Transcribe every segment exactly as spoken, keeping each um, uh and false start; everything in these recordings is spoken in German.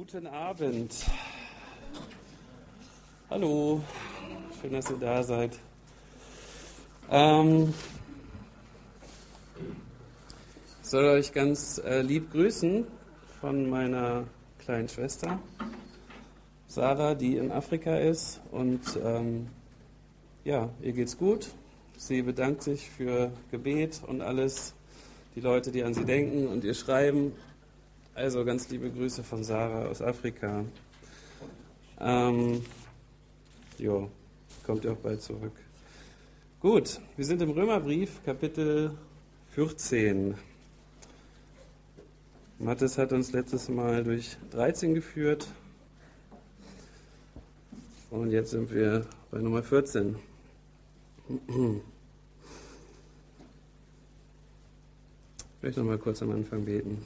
Guten Abend. Hallo, schön, dass ihr da seid. Ähm, ich soll euch ganz äh, lieb grüßen von meiner kleinen Schwester Sarah, die in Afrika ist. Und ähm, ja, ihr geht's gut. Sie bedankt sich für Gebet und alles, die Leute, die an sie denken und ihr schreiben. Also ganz liebe Grüße von Sarah aus Afrika. Ähm, jo, kommt ihr auch bald zurück. Gut, wir sind im Römerbrief, Kapitel vierzehn. Mathis hat uns letztes Mal durch dreizehn geführt. Und jetzt sind wir bei Nummer vierzehn. Ich möchte noch mal kurz am Anfang beten.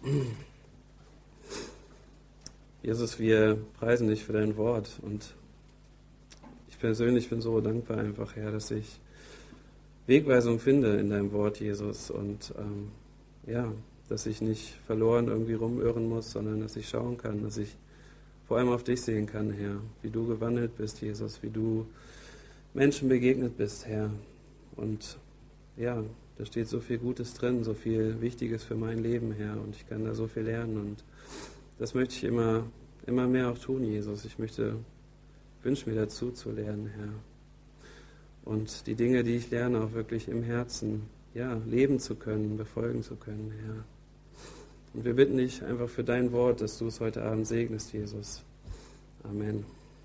Jesus, wir preisen dich für dein Wort und ich persönlich bin so dankbar einfach, Herr, dass ich Wegweisung finde in deinem Wort, Jesus, und ähm, ja, dass ich nicht verloren irgendwie rumirren muss, sondern dass ich schauen kann, dass ich vor allem auf dich sehen kann, Herr, wie du gewandelt bist, Jesus, wie du Menschen begegnet bist, Herr. Und ja, da steht so viel Gutes drin, so viel Wichtiges für mein Leben, Herr, und ich kann da so viel lernen und das möchte ich immer, immer mehr auch tun, Jesus. Ich möchte, wünsche mir dazu zu lernen, Herr. Und die Dinge, die ich lerne, auch wirklich im Herzen, ja, leben zu können, befolgen zu können, Herr. Und wir bitten dich einfach für dein Wort, dass du es heute Abend segnest, Jesus. Amen.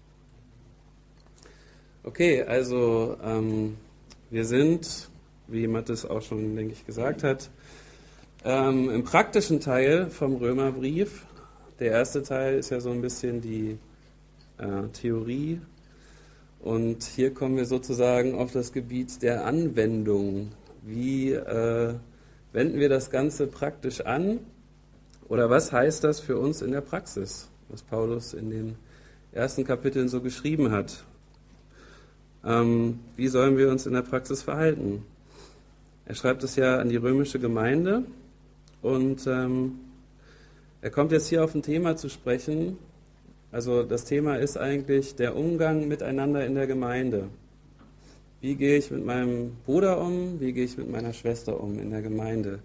Okay, also ähm, wir sind, wie Mathis auch schon, denke ich, gesagt hat, ähm, im praktischen Teil vom Römerbrief. Der erste Teil ist ja so ein bisschen die äh, Theorie und hier kommen wir sozusagen auf das Gebiet der Anwendung. Wie äh, wenden wir das Ganze praktisch an oder was heißt das für uns in der Praxis, was Paulus in den ersten Kapiteln so geschrieben hat? Ähm, wie sollen wir uns in der Praxis verhalten? Er schreibt es ja an die römische Gemeinde und ähm, er kommt jetzt hier auf ein Thema zu sprechen. Also das Thema ist eigentlich der Umgang miteinander in der Gemeinde. Wie gehe ich mit meinem Bruder um? Wie gehe ich mit meiner Schwester um in der Gemeinde?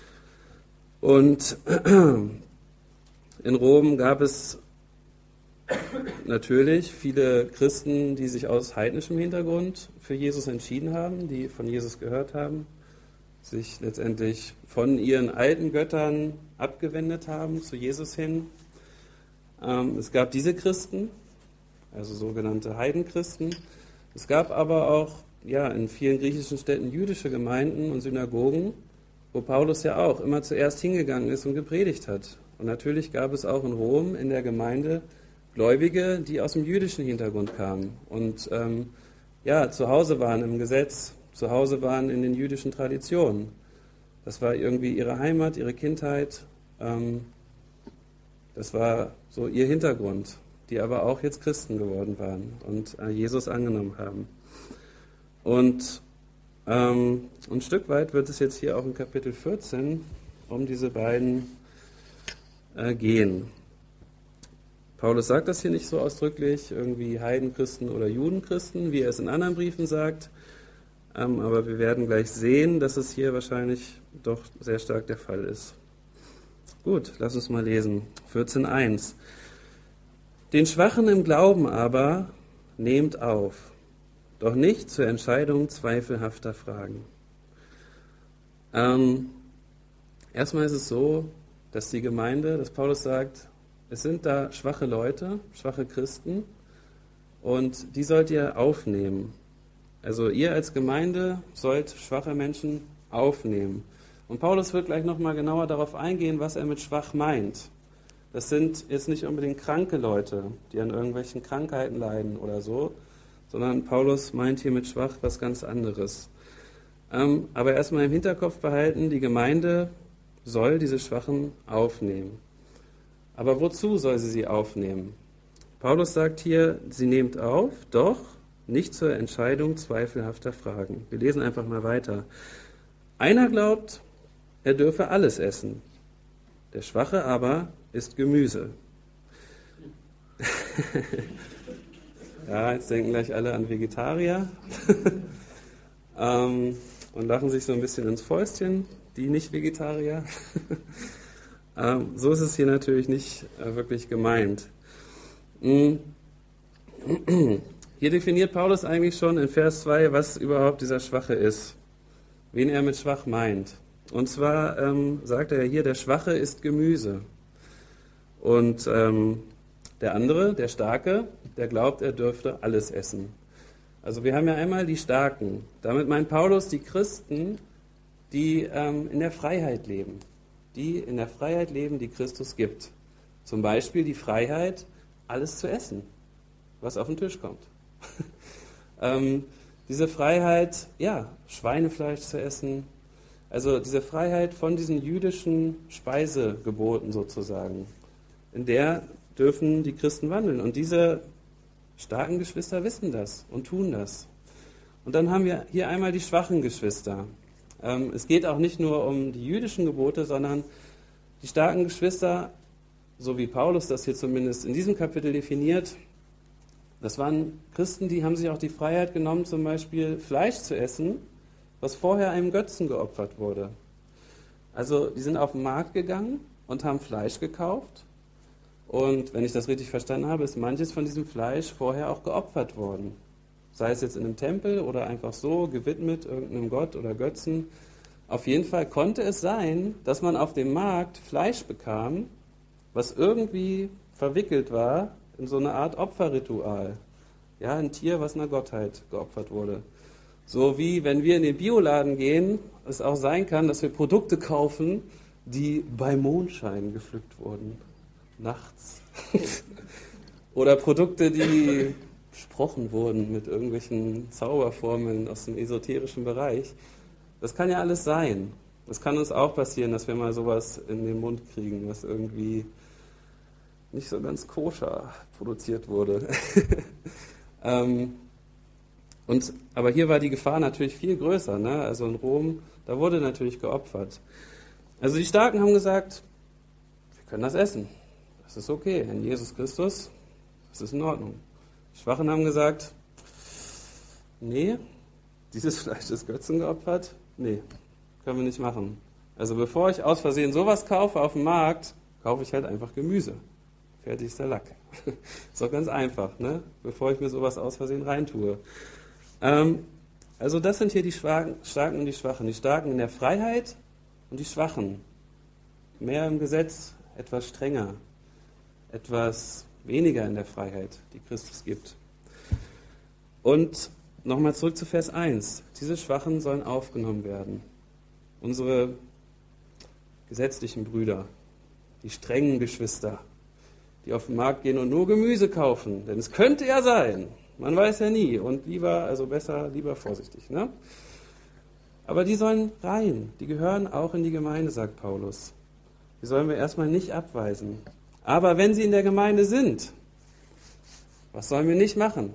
Und in Rom gab es natürlich viele Christen, die sich aus heidnischem Hintergrund für Jesus entschieden haben, die von Jesus gehört haben, sich letztendlich von ihren alten Göttern abgewendet haben zu Jesus hin. Ähm, es gab diese Christen, also sogenannte Heidenchristen. Es gab aber auch ja, in vielen griechischen Städten jüdische Gemeinden und Synagogen, wo Paulus ja auch immer zuerst hingegangen ist und gepredigt hat. Und natürlich gab es auch in Rom in der Gemeinde Gläubige, die aus dem jüdischen Hintergrund kamen und ähm, ja, zu Hause waren im Gesetz, zu Hause waren in den jüdischen Traditionen. Das war irgendwie ihre Heimat, ihre Kindheit. Ähm, das war so ihr Hintergrund, die aber auch jetzt Christen geworden waren und äh, Jesus angenommen haben. Und ähm, ein Stück weit wird es jetzt hier auch in Kapitel vierzehn um diese beiden äh, gehen. Paulus sagt das hier nicht so ausdrücklich, irgendwie Heidenchristen oder Judenchristen, wie er es in anderen Briefen sagt. Ähm, aber wir werden gleich sehen, dass es hier wahrscheinlich doch sehr stark der Fall ist. Gut, lass uns mal lesen. vierzehn eins. Den Schwachen im Glauben aber nehmt auf, doch nicht zur Entscheidung zweifelhafter Fragen. Ähm, erstmal ist es so, dass die Gemeinde, dass Paulus sagt, es sind da schwache Leute, schwache Christen und die sollt ihr aufnehmen. Also ihr als Gemeinde sollt schwache Menschen aufnehmen. Und Paulus wird gleich nochmal genauer darauf eingehen, was er mit schwach meint. Das sind jetzt nicht unbedingt kranke Leute, die an irgendwelchen Krankheiten leiden oder so, sondern Paulus meint hier mit schwach was ganz anderes. Ähm, aber erstmal im Hinterkopf behalten, die Gemeinde soll diese Schwachen aufnehmen. Aber wozu soll sie sie aufnehmen? Paulus sagt hier, sie nehmt auf, doch nicht zur Entscheidung zweifelhafter Fragen. Wir lesen einfach mal weiter. Einer glaubt, er dürfe alles essen. Der Schwache aber isst Gemüse. Ja, jetzt denken gleich alle an Vegetarier ähm, und lachen sich so ein bisschen ins Fäustchen, die Nicht-Vegetarier. ähm, so ist es hier natürlich nicht äh, wirklich gemeint. Mhm. Hier definiert Paulus eigentlich schon in Vers zwei, was überhaupt dieser Schwache ist, wen er mit schwach meint. Und zwar ähm, sagt er hier, der Schwache ist Gemüse. Und ähm, der andere, der Starke, der glaubt, er dürfte alles essen. Also wir haben ja einmal die Starken. Damit meint Paulus die Christen, die ähm, in der Freiheit leben. Die in der Freiheit leben, die Christus gibt. Zum Beispiel die Freiheit, alles zu essen, was auf den Tisch kommt. ähm, diese Freiheit, ja, Schweinefleisch zu essen. Also diese Freiheit von diesen jüdischen Speisegeboten sozusagen. In der dürfen die Christen wandeln. Und diese starken Geschwister wissen das und tun das. Und dann haben wir hier einmal die schwachen Geschwister. Ähm, es geht auch nicht nur um die jüdischen Gebote, sondern die starken Geschwister, so wie Paulus das hier zumindest in diesem Kapitel definiert, das waren Christen, die haben sich auch die Freiheit genommen, zum Beispiel Fleisch zu essen, was vorher einem Götzen geopfert wurde. Also die sind auf den Markt gegangen und haben Fleisch gekauft. Und wenn ich das richtig verstanden habe, ist manches von diesem Fleisch vorher auch geopfert worden. Sei es jetzt in einem Tempel oder einfach so gewidmet irgendeinem Gott oder Götzen. Auf jeden Fall konnte es sein, dass man auf dem Markt Fleisch bekam, was irgendwie verwickelt war in so eine Art Opferritual. Ja, ein Tier, was einer Gottheit geopfert wurde. So wie wenn wir in den Bioladen gehen, es auch sein kann, dass wir Produkte kaufen, die bei Mondschein gepflückt wurden. Nachts. Oder Produkte, die besprochen wurden mit irgendwelchen Zauberformeln aus dem esoterischen Bereich. Das kann ja alles sein. Das kann uns auch passieren, dass wir mal sowas in den Mund kriegen, was irgendwie nicht so ganz koscher produziert wurde. ähm, und, aber hier war die Gefahr natürlich viel größer. Ne? Also in Rom, da wurde natürlich geopfert. Also die Starken haben gesagt, wir können das essen. Das ist okay, in Jesus Christus, das ist in Ordnung. Die Schwachen haben gesagt, nee, dieses Fleisch ist Götzen geopfert, nee, können wir nicht machen. Also bevor ich aus Versehen sowas kaufe auf dem Markt, kaufe ich halt einfach Gemüse. Fertig ist der Lack. Ist doch ganz einfach, ne? Bevor ich mir sowas aus Versehen reintue. Ähm, also das sind hier die Starken und die Schwachen. Die Starken in der Freiheit und die Schwachen. Mehr im Gesetz, etwas strenger. Etwas weniger in der Freiheit, die Christus gibt. Und nochmal zurück zu Vers eins. Diese Schwachen sollen aufgenommen werden. Unsere gesetzlichen Brüder, die strengen Geschwister, die auf den Markt gehen und nur Gemüse kaufen. Denn es könnte ja sein, man weiß ja nie. Und lieber, also besser, lieber vorsichtig. Ne? Aber die sollen rein, die gehören auch in die Gemeinde, sagt Paulus. Die sollen wir erstmal nicht abweisen. Aber wenn sie in der Gemeinde sind, was sollen wir nicht machen?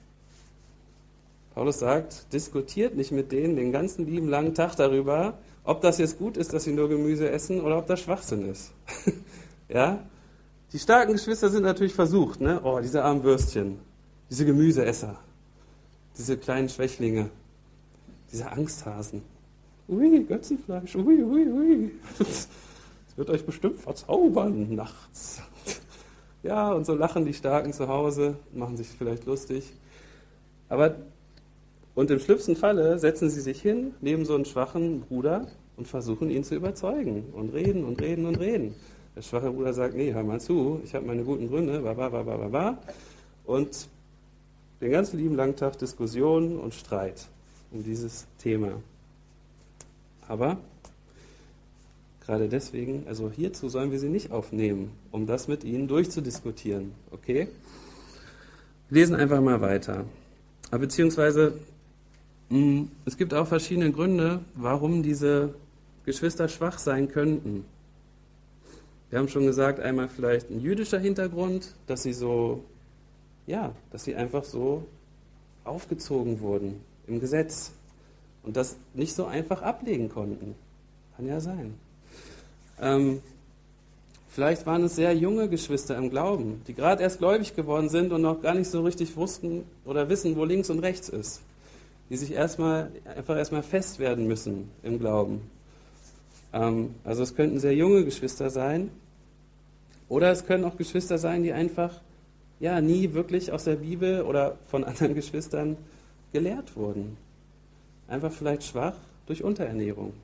Paulus sagt, diskutiert nicht mit denen den ganzen lieben langen Tag darüber, ob das jetzt gut ist, dass sie nur Gemüse essen oder ob das Schwachsinn ist. Ja? Die starken Geschwister sind natürlich versucht, ne? Oh, diese armen Würstchen, diese Gemüseesser, diese kleinen Schwächlinge, diese Angsthasen. Ui, Götzenfleisch, ui, ui, ui. Das wird euch bestimmt verzaubern nachts. Ja, und so lachen die Starken zu Hause, machen sich vielleicht lustig. Aber, und im schlimmsten Falle setzen sie sich hin, neben so einen schwachen Bruder und versuchen ihn zu überzeugen und reden und reden und reden. Der schwache Bruder sagt, nee, hör mal zu, ich habe meine guten Gründe, ba, ba, ba, ba, ba, ba. Und den ganzen lieben langen Tag Diskussion und Streit um dieses Thema. Aber gerade deswegen, also hierzu sollen wir sie nicht aufnehmen, um das mit ihnen durchzudiskutieren. Okay? Wir lesen einfach mal weiter. Beziehungsweise, mh, es gibt auch verschiedene Gründe, warum diese Geschwister schwach sein könnten. Wir haben schon gesagt, einmal vielleicht ein jüdischer Hintergrund, dass sie so, ja, dass sie einfach so aufgezogen wurden im Gesetz und das nicht so einfach ablegen konnten. Kann ja sein. Ähm, Vielleicht waren es sehr junge Geschwister im Glauben, die gerade erst gläubig geworden sind und noch gar nicht so richtig wussten oder wissen, wo links und rechts ist. Die sich erstmal, einfach erstmal fest werden müssen im Glauben. Ähm, also es könnten sehr junge Geschwister sein. Oder es können auch Geschwister sein, die einfach ja, nie wirklich aus der Bibel oder von anderen Geschwistern gelehrt wurden. Einfach vielleicht schwach durch Unterernährung.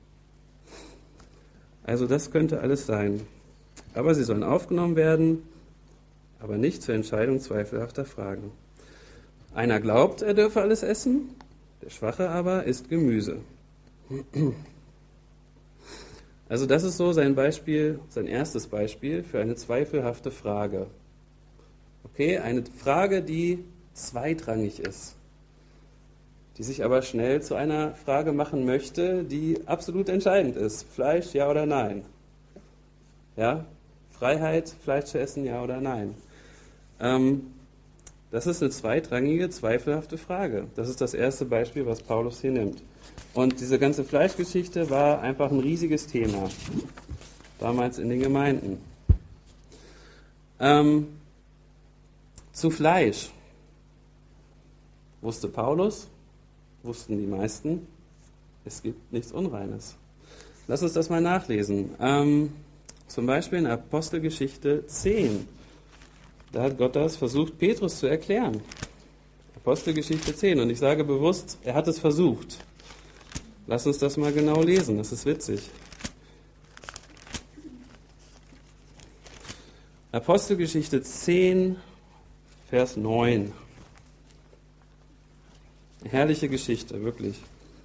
Also das könnte alles sein. Aber sie sollen aufgenommen werden, aber nicht zur Entscheidung zweifelhafter Fragen. Einer glaubt, er dürfe alles essen, der Schwache aber isst Gemüse. Also das ist so sein Beispiel, sein erstes Beispiel für eine zweifelhafte Frage. Okay, eine Frage, die zweitrangig ist, die sich aber schnell zu einer Frage machen möchte, die absolut entscheidend ist. Fleisch, ja oder nein? Ja, Freiheit, Fleisch zu essen, ja oder nein? Ähm, das ist eine zweitrangige, zweifelhafte Frage. Das ist das erste Beispiel, was Paulus hier nimmt. Und diese ganze Fleischgeschichte war einfach ein riesiges Thema, damals in den Gemeinden. Ähm, zu Fleisch wusste Paulus, wussten die meisten, es gibt nichts Unreines. Lass uns das mal nachlesen. Ähm, zum Beispiel in Apostelgeschichte zehn. Da hat Gott das versucht, Petrus zu erklären. Apostelgeschichte zehn. Und ich sage bewusst, er hat es versucht. Lass uns das mal genau lesen, das ist witzig. Apostelgeschichte zehn, Vers neun. Herrliche Geschichte, wirklich.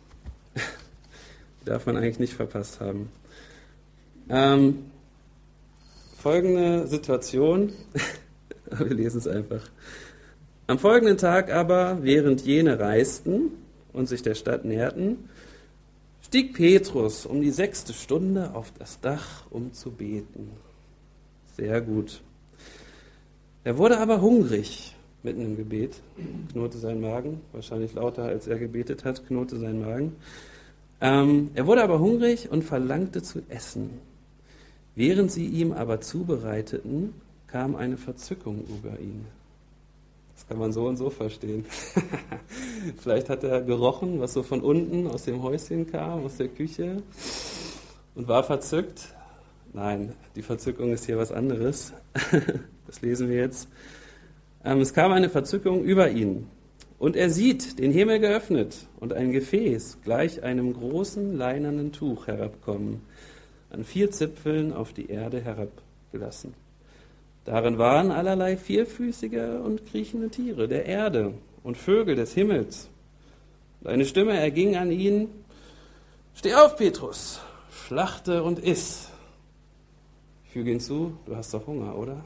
Die darf man eigentlich nicht verpasst haben. Ähm, folgende Situation, wir lesen es einfach. Am folgenden Tag aber, während jene reisten und sich der Stadt näherten, stieg Petrus um die sechste Stunde auf das Dach, um zu beten. Sehr gut. Er wurde aber hungrig, mitten im Gebet, knurrte sein Magen, wahrscheinlich lauter als er gebetet hat, knurrte sein Magen. Ähm, er wurde aber hungrig und verlangte zu essen. Während sie ihm aber zubereiteten, kam eine Verzückung über ihn. Das kann man so und so verstehen. Vielleicht hat er gerochen, was so von unten aus dem Häuschen kam, aus der Küche, und war verzückt. Nein, die Verzückung ist hier was anderes. Das lesen wir jetzt. Ähm, es kam eine Verzückung über ihn. Und er sieht den Himmel geöffnet und ein Gefäß gleich einem großen leinenen Tuch herabkommen, an vier Zipfeln auf die Erde herabgelassen. Darin waren allerlei vierfüßige und kriechende Tiere der Erde und Vögel des Himmels. Und eine Stimme erging an ihn: Steh auf, Petrus, schlachte und iss. Ich füge hinzu, du hast doch Hunger, oder?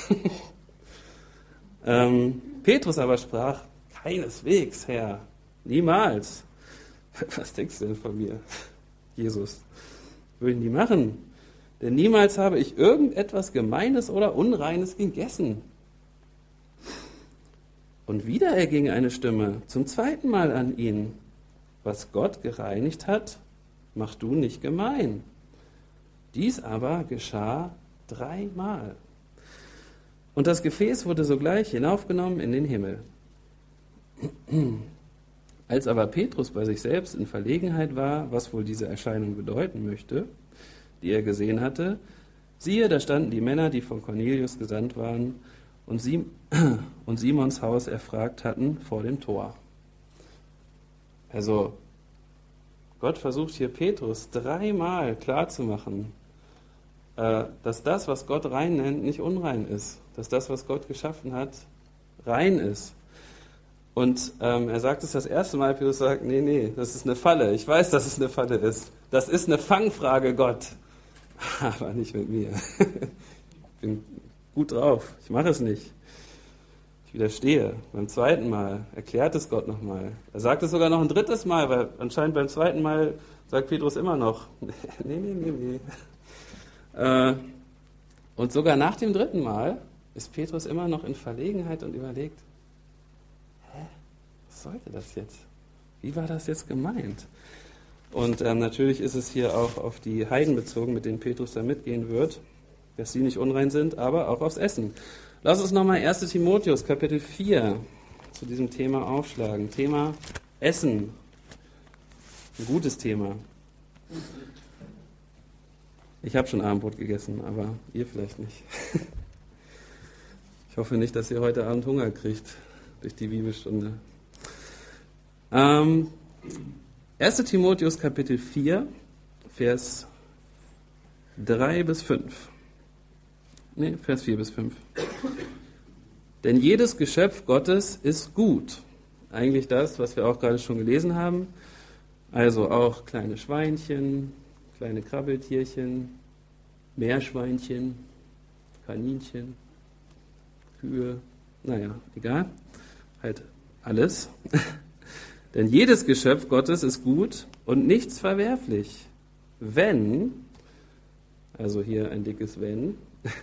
ähm, Petrus aber sprach: Keineswegs, Herr, niemals. Was denkst du denn von mir, Jesus? Würden die machen? Denn niemals habe ich irgendetwas Gemeines oder Unreines gegessen. Und wieder erging eine Stimme zum zweiten Mal an ihn: Was Gott gereinigt hat, mach du nicht gemein. Dies aber geschah dreimal. Und das Gefäß wurde sogleich hinaufgenommen in den Himmel. Als aber Petrus bei sich selbst in Verlegenheit war, was wohl diese Erscheinung bedeuten möchte, die er gesehen hatte, siehe, da standen die Männer, die von Cornelius gesandt waren und, Sim- und Simons Haus erfragt hatten, vor dem Tor. Also, Gott versucht hier Petrus dreimal klarzumachen, äh, dass das, was Gott rein nennt, nicht unrein ist. Dass das, was Gott geschaffen hat, rein ist. Und ähm, er sagt es das erste Mal, Petrus sagt, nee, nee, das ist eine Falle. Ich weiß, dass es eine Falle ist. Das ist eine Fangfrage, Gott. Aber nicht mit mir. Ich bin gut drauf. Ich mache es nicht. Ich widerstehe. Beim zweiten Mal erklärt es Gott nochmal. Er sagt es sogar noch ein drittes Mal, weil anscheinend beim zweiten Mal sagt Petrus immer noch, nee, nee, nee, nee. Äh, und sogar nach dem dritten Mal ist Petrus immer noch in Verlegenheit und überlegt, hä, was sollte das jetzt? Wie war das jetzt gemeint? Und ähm, natürlich ist es hier auch auf die Heiden bezogen, mit denen Petrus da mitgehen wird. dass sie nicht unrein sind, aber auch aufs Essen. Lass uns nochmal erster Timotheus, Kapitel vier, zu diesem Thema aufschlagen. Thema Essen. Ein gutes Thema. Ich habe schon Abendbrot gegessen, aber ihr vielleicht nicht. Ich hoffe nicht, dass ihr heute Abend Hunger kriegt durch die Bibelstunde. Ähm, erster Timotheus Kapitel vier, Vers drei bis fünf. Ne, Vers vier bis fünf. Denn jedes Geschöpf Gottes ist gut. Eigentlich das, was wir auch gerade schon gelesen haben. Also auch kleine Schweinchen, kleine Krabbeltierchen, Meerschweinchen, Kaninchen, Kühe, naja, egal. Halt alles. Denn jedes Geschöpf Gottes ist gut und nichts verwerflich, wenn, also hier ein dickes Wenn,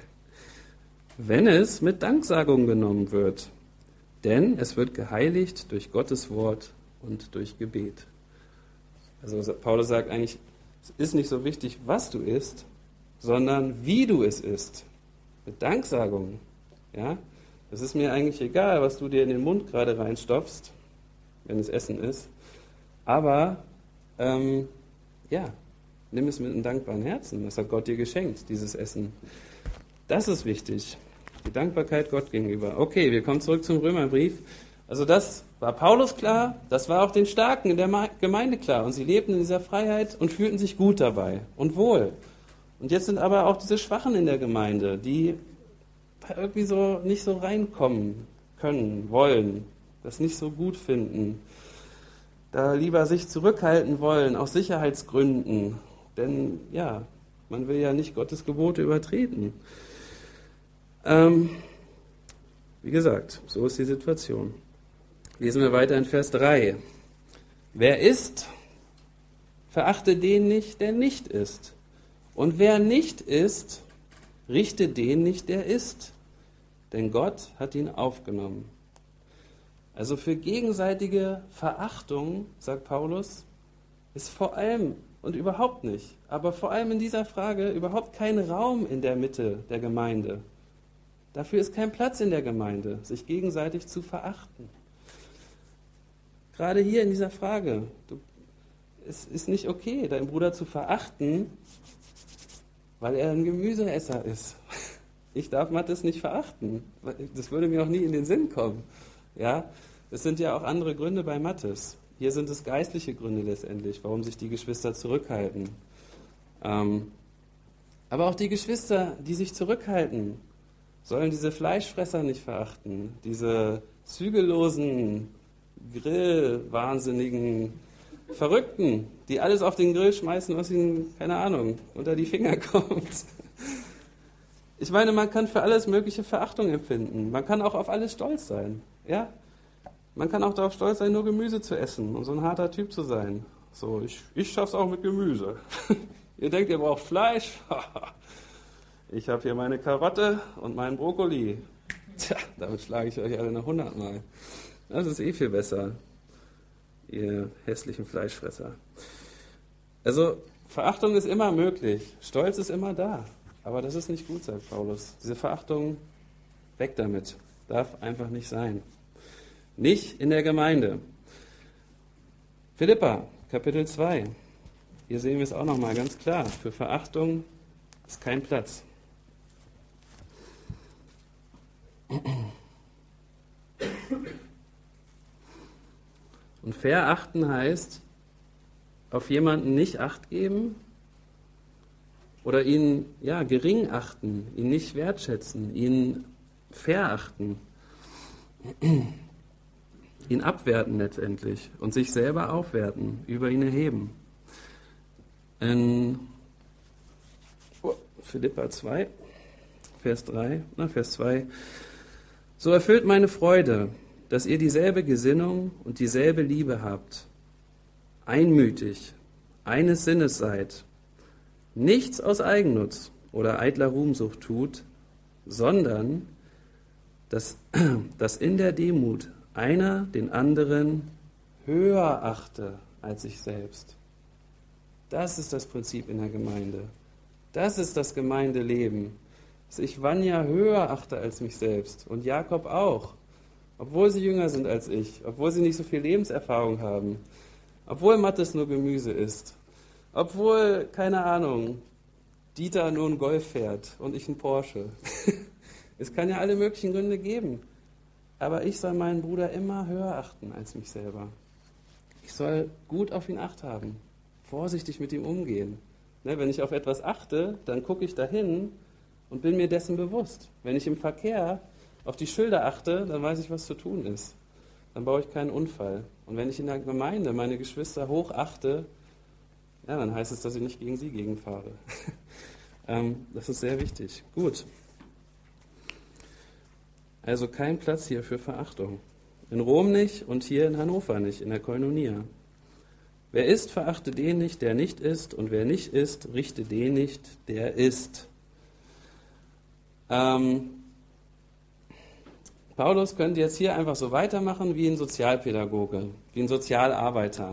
wenn es mit Danksagung genommen wird. Denn es wird geheiligt durch Gottes Wort und durch Gebet. Also Paulus sagt eigentlich, es ist nicht so wichtig, was du isst, sondern wie du es isst. Mit Danksagung. Ja? Es ist mir eigentlich egal, was du dir in den Mund gerade reinstopfst, wenn es Essen ist. Aber, ähm, ja, nimm es mit einem dankbaren Herzen. Das hat Gott dir geschenkt, dieses Essen. Das ist wichtig. Die Dankbarkeit Gott gegenüber. Okay, wir kommen zurück zum Römerbrief. Also das war Paulus klar, das war auch den Starken in der Gemeinde klar. Und sie lebten in dieser Freiheit und fühlten sich gut dabei und wohl. Und jetzt sind aber auch diese Schwachen in der Gemeinde, die irgendwie so nicht so reinkommen können, wollen, das nicht so gut finden, da lieber sich zurückhalten wollen, aus Sicherheitsgründen. Denn ja, man will ja nicht Gottes Gebote übertreten. Ähm, wie gesagt, so ist die Situation. Lesen wir weiter in Vers drei. Wer isst, verachte den nicht, der nicht isst. Und wer nicht isst, richte den nicht, der isst. Denn Gott hat ihn aufgenommen. Also für gegenseitige Verachtung, sagt Paulus, ist vor allem und überhaupt nicht, aber vor allem in dieser Frage überhaupt kein Raum in der Mitte der Gemeinde. Dafür ist kein Platz in der Gemeinde, sich gegenseitig zu verachten. Gerade hier in dieser Frage, du, es ist nicht okay, deinen Bruder zu verachten, weil er ein Gemüseesser ist. Ich darf Mathis nicht verachten. Das würde mir auch nie in den Sinn kommen. Ja, es sind ja auch andere Gründe bei Mathis. Hier sind es geistliche Gründe letztendlich, warum sich die Geschwister zurückhalten. Ähm, aber auch die Geschwister, die sich zurückhalten, sollen diese Fleischfresser nicht verachten, diese zügellosen, grillwahnsinnigen Verrückten, die alles auf den Grill schmeißen, was ihnen, keine Ahnung, unter die Finger kommt. Ich meine, man kann für alles mögliche Verachtung empfinden. Man kann auch auf alles stolz sein. Ja? Man kann auch darauf stolz sein, nur Gemüse zu essen und so ein harter Typ zu sein. So, ich, ich schaff's auch mit Gemüse. Ihr denkt, ihr braucht Fleisch? Ich habe hier meine Karotte und meinen Brokkoli. Tja, damit schlage ich euch alle noch hundertmal. Das ist eh viel besser, ihr hässlichen Fleischfresser. Also, Verachtung ist immer möglich. Stolz ist immer da. Aber das ist nicht gut, sagt Paulus. Diese Verachtung, weg damit. Darf einfach nicht sein. Nicht in der Gemeinde. Philipper, Kapitel zwei. Hier sehen wir es auch nochmal ganz klar. Für Verachtung ist kein Platz. Und verachten heißt, auf jemanden nicht Acht geben oder ihn ja, gering achten, ihn nicht wertschätzen, ihn verachten, ihn abwerten letztendlich und sich selber aufwerten, über ihn erheben. In oh, Philipper zwei, Vers drei, na, Vers zwei. So erfüllt meine Freude, dass ihr dieselbe Gesinnung und dieselbe Liebe habt, einmütig, eines Sinnes seid, nichts aus Eigennutz oder eitler Ruhmsucht tut, sondern dass, dass in der Demut einer den anderen höher achte als sich selbst. Das ist das Prinzip in der Gemeinde. Das ist das Gemeindeleben. dass ich Vanja höher achte als mich selbst und Jakob auch, obwohl sie jünger sind als ich, obwohl sie nicht so viel Lebenserfahrung haben, obwohl Mathis nur Gemüse ist, obwohl, keine Ahnung, Dieter nur einen Golf fährt und ich einen Porsche. Es kann ja alle möglichen Gründe geben, aber ich soll meinen Bruder immer höher achten als mich selber. Ich soll gut auf ihn Acht haben, vorsichtig mit ihm umgehen. Ne, wenn ich auf etwas achte, dann gucke ich dahin und bin mir dessen bewusst. Wenn ich im Verkehr auf die Schilder achte, dann weiß ich, was zu tun ist. Dann baue ich keinen Unfall. Und wenn ich in der Gemeinde meine Geschwister hoch achte, ja, dann heißt es, dass ich nicht gegen sie gegenfahre. ähm, das ist sehr wichtig. Gut. Also kein Platz hier für Verachtung. In Rom nicht und hier in Hannover nicht, in der Koinonia. Wer isst, verachte den nicht, der nicht isst, und wer nicht isst, richte den nicht, der isst. Ähm, Paulus könnte jetzt hier einfach so weitermachen wie ein Sozialpädagoge, wie ein Sozialarbeiter.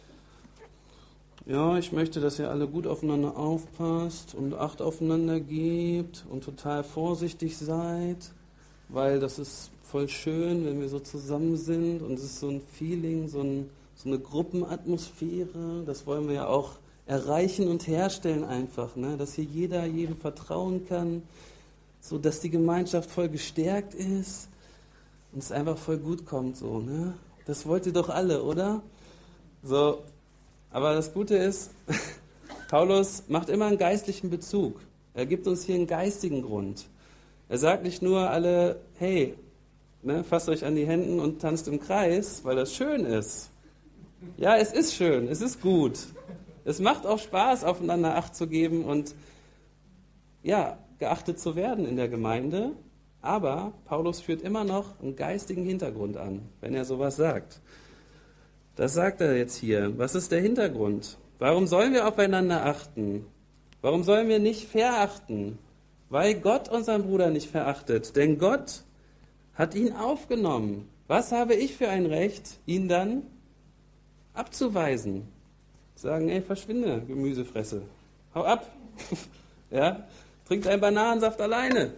Ja, ich möchte, dass ihr alle gut aufeinander aufpasst und Acht aufeinander gebt und total vorsichtig seid, weil das ist voll schön, wenn wir so zusammen sind und es ist so ein Feeling, so, ein, so eine Gruppenatmosphäre, das wollen wir ja auch erreichen und herstellen einfach, ne? Dass hier jeder jedem vertrauen kann, so dass die Gemeinschaft voll gestärkt ist und es einfach voll gut kommt, so, ne? Das wollt ihr doch alle, oder? So, aber das Gute ist, Paulus macht immer einen geistlichen Bezug. Er gibt uns hier einen geistigen Grund. Er sagt nicht nur alle, hey, ne, fasst euch an die Händen und tanzt im Kreis, weil das schön ist. Ja, es ist schön, es ist gut. Es macht auch Spaß, aufeinander Acht zu geben und ja, geachtet zu werden in der Gemeinde. Aber Paulus führt immer noch einen geistigen Hintergrund an, wenn er sowas sagt. Das sagt er jetzt hier. Was ist der Hintergrund? Warum sollen wir aufeinander achten? Warum sollen wir nicht verachten? Weil Gott unseren Bruder nicht verachtet. Denn Gott hat ihn aufgenommen. Was habe ich für ein Recht, ihn dann abzuweisen? Sagen, ey, verschwinde, Gemüsefresse. Hau ab. Ja? Trink deinen Bananensaft alleine.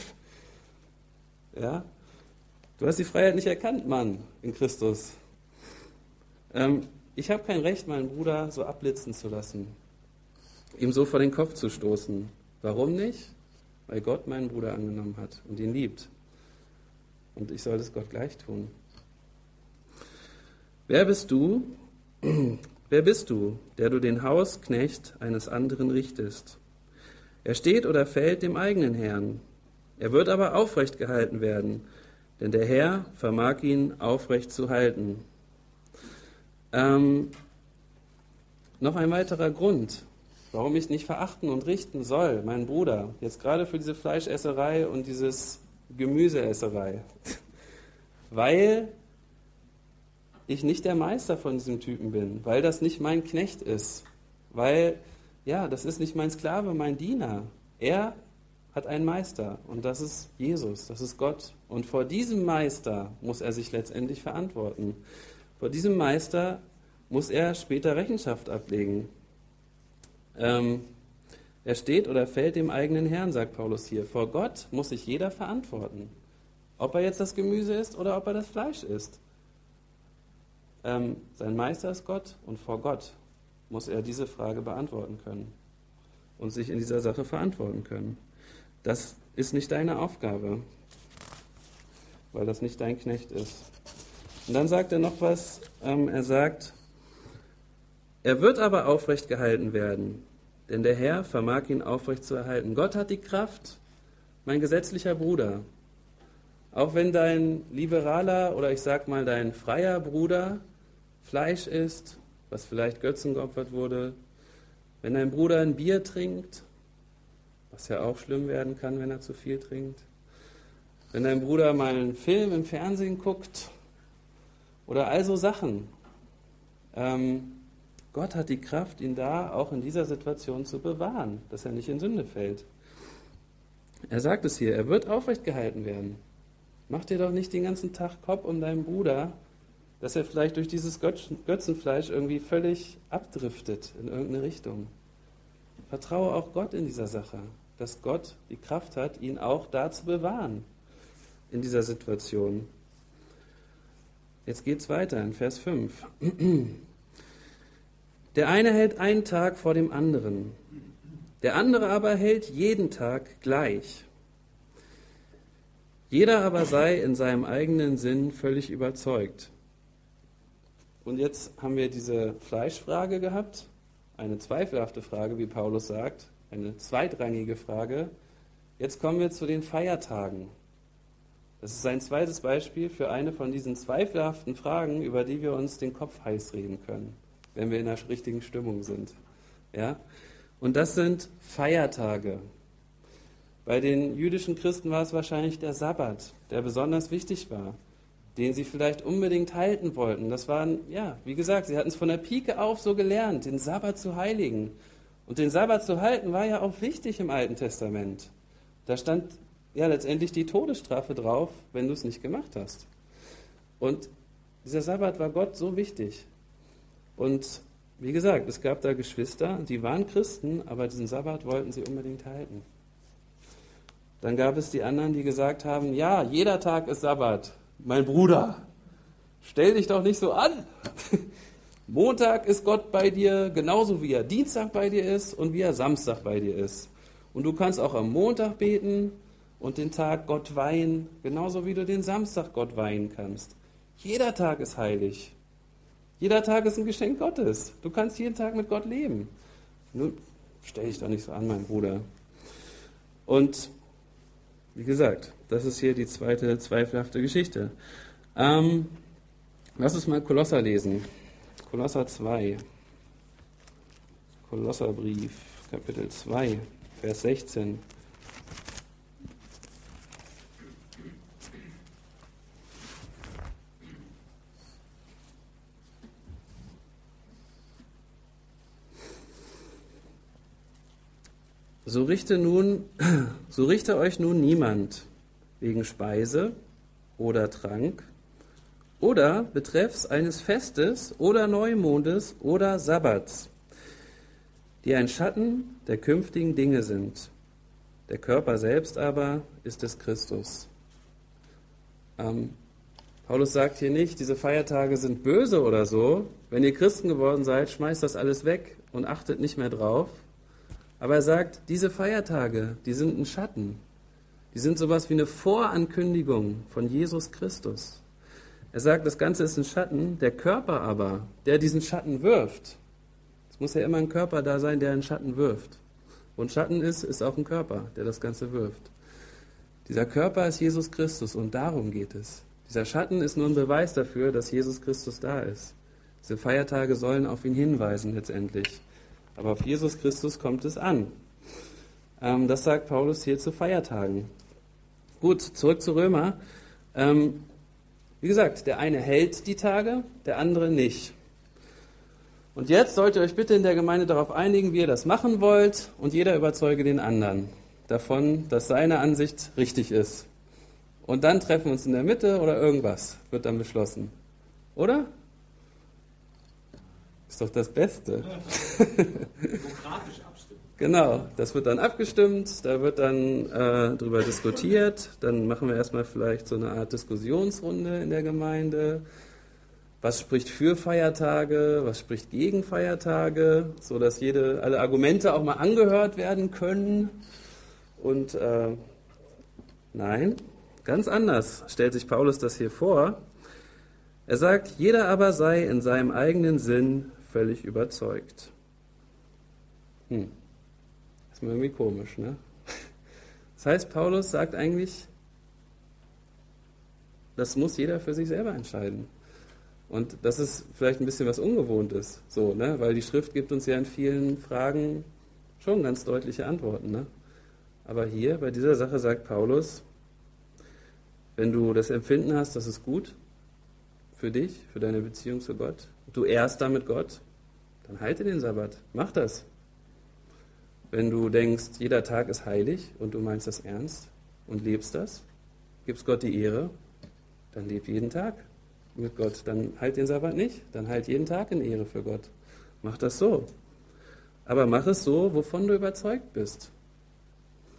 Ja? Du hast die Freiheit nicht erkannt, Mann, in Christus. Ähm, ich habe kein Recht, meinen Bruder so abblitzen zu lassen. Ihm so vor den Kopf zu stoßen. Warum nicht? Weil Gott meinen Bruder angenommen hat und ihn liebt. Und ich soll es Gott gleich tun. Wer bist du? Wer bist du, der du den Hausknecht eines anderen richtest? Er steht oder fällt dem eigenen Herrn. Er wird aber aufrecht gehalten werden, denn der Herr vermag ihn aufrecht zu halten. Ähm, noch ein weiterer Grund, warum ich nicht verachten und richten soll, meinen Bruder, jetzt gerade für diese Fleischesserei und dieses Gemüseesserei. Weil ich nicht der Meister von diesem Typen bin, weil das nicht mein Knecht ist, weil, ja, das ist nicht mein Sklave, mein Diener. Er hat einen Meister und das ist Jesus, das ist Gott. Und vor diesem Meister muss er sich letztendlich verantworten. Vor diesem Meister muss er später Rechenschaft ablegen. Ähm, er steht oder fällt dem eigenen Herrn, sagt Paulus hier. Vor Gott muss sich jeder verantworten. Ob er jetzt das Gemüse isst oder ob er das Fleisch isst. Ähm, sein Meister ist Gott und vor Gott muss er diese Frage beantworten können und sich in dieser Sache verantworten können. Das ist nicht deine Aufgabe, weil das nicht dein Knecht ist. Und dann sagt er noch was, ähm, er sagt, er wird aber aufrecht gehalten werden, denn der Herr vermag ihn aufrecht zu erhalten. Gott hat die Kraft, mein gesetzlicher Bruder. Auch wenn dein liberaler oder ich sag mal dein freier Bruder Fleisch isst, was vielleicht Götzen geopfert wurde, wenn dein Bruder ein Bier trinkt, was ja auch schlimm werden kann, wenn er zu viel trinkt, wenn dein Bruder mal einen Film im Fernsehen guckt oder all so Sachen. Ähm, Gott hat die Kraft, ihn da auch in dieser Situation zu bewahren, dass er nicht in Sünde fällt. Er sagt es hier, er wird aufrecht gehalten werden. Mach dir doch nicht den ganzen Tag Kopf um deinen Bruder, dass er vielleicht durch dieses Götzenfleisch irgendwie völlig abdriftet in irgendeine Richtung. Vertraue auch Gott in dieser Sache. dass Gott die Kraft hat, ihn auch da zu bewahren in dieser Situation. Jetzt geht es weiter in Vers fünf. Der eine hält einen Tag vor dem anderen, der andere aber hält jeden Tag gleich. Jeder aber sei in seinem eigenen Sinn völlig überzeugt. Und jetzt haben wir diese Fleischfrage gehabt, eine zweifelhafte Frage, wie Paulus sagt, eine zweitrangige Frage. Jetzt kommen wir zu den Feiertagen. Das ist ein zweites Beispiel für eine von diesen zweifelhaften Fragen, über die wir uns den Kopf heiß reden können, wenn wir in der richtigen Stimmung sind. Ja? Und das sind Feiertage. Bei den jüdischen Christen war es wahrscheinlich der Sabbat, der besonders wichtig war, den sie vielleicht unbedingt halten wollten. Das waren, ja, wie gesagt, sie hatten es von der Pike auf so gelernt, den Sabbat zu heiligen. Und den Sabbat zu halten war ja auch wichtig im Alten Testament. Da stand ja letztendlich die Todesstrafe drauf, wenn du es nicht gemacht hast. Und dieser Sabbat war Gott so wichtig. Und wie gesagt, es gab da Geschwister, die waren Christen, aber diesen Sabbat wollten sie unbedingt halten. Dann gab es die anderen, die gesagt haben, ja, jeder Tag ist Sabbat. Mein Bruder, stell dich doch nicht so an. Montag ist Gott bei dir, genauso wie er Dienstag bei dir ist und wie er Samstag bei dir ist. Und du kannst auch am Montag beten und den Tag Gott weihen, genauso wie du den Samstag Gott weihen kannst. Jeder Tag ist heilig. Jeder Tag ist ein Geschenk Gottes. Du kannst jeden Tag mit Gott leben. Nun, stell dich doch nicht so an, mein Bruder. Und wie gesagt, das ist hier die zweite zweifelhafte Geschichte. Ähm, lass uns mal Kolosser lesen. Kolosser zwei. Kolosserbrief, Kapitel zwei, Vers sechzehn. So richte nun, so richte euch nun niemand wegen Speise oder Trank oder betreffs eines Festes oder Neumondes oder Sabbats, die ein Schatten der künftigen Dinge sind. Der Körper selbst aber ist des Christus. Ähm, Paulus sagt hier nicht, diese Feiertage sind böse oder so. Wenn ihr Christen geworden seid, schmeißt das alles weg und achtet nicht mehr drauf. Aber er sagt, diese Feiertage, die sind ein Schatten. Die sind sowas wie eine Vorankündigung von Jesus Christus. Er sagt, das Ganze ist ein Schatten, der Körper aber, der diesen Schatten wirft. Es muss ja immer ein Körper da sein, der einen Schatten wirft. Wo ein Schatten ist, ist auch ein Körper, der das Ganze wirft. Dieser Körper ist Jesus Christus und darum geht es. Dieser Schatten ist nur ein Beweis dafür, dass Jesus Christus da ist. Diese Feiertage sollen auf ihn hinweisen letztendlich. Aber auf Jesus Christus kommt es an. Ähm, das sagt Paulus hier zu Feiertagen. Gut, zurück zu Römer. Ähm, wie gesagt, der eine hält die Tage, der andere nicht. Und jetzt sollt ihr euch bitte in der Gemeinde darauf einigen, wie ihr das machen wollt, und jeder überzeuge den anderen davon, dass seine Ansicht richtig ist. Und dann treffen wir uns in der Mitte oder irgendwas wird dann beschlossen. Oder? Ist doch das Beste. Demokratisch abstimmen. Genau, das wird dann abgestimmt, da wird dann äh, drüber diskutiert, dann machen wir erstmal vielleicht so eine Art Diskussionsrunde in der Gemeinde. Was spricht für Feiertage, was spricht gegen Feiertage, so dass jede, alle Argumente auch mal angehört werden können. Und äh, nein, ganz anders stellt sich Paulus das hier vor. Er sagt, jeder aber sei in seinem eigenen Sinn völlig überzeugt. Hm. Das ist mir irgendwie komisch, ne? Das heißt, Paulus sagt eigentlich, das muss jeder für sich selber entscheiden. Und das ist vielleicht ein bisschen was Ungewohntes, so, ne? Weil die Schrift gibt uns ja in vielen Fragen schon ganz deutliche Antworten, ne? Aber hier bei dieser Sache sagt Paulus, wenn du das Empfinden hast, das ist gut für dich, für deine Beziehung zu Gott, du ehrst damit Gott, dann halte den Sabbat, mach das. Wenn du denkst, jeder Tag ist heilig und du meinst das ernst und lebst das, gibst Gott die Ehre, dann leb jeden Tag mit Gott. Dann halt den Sabbat nicht, dann halt jeden Tag in Ehre für Gott. Mach das so. Aber mach es so, wovon du überzeugt bist.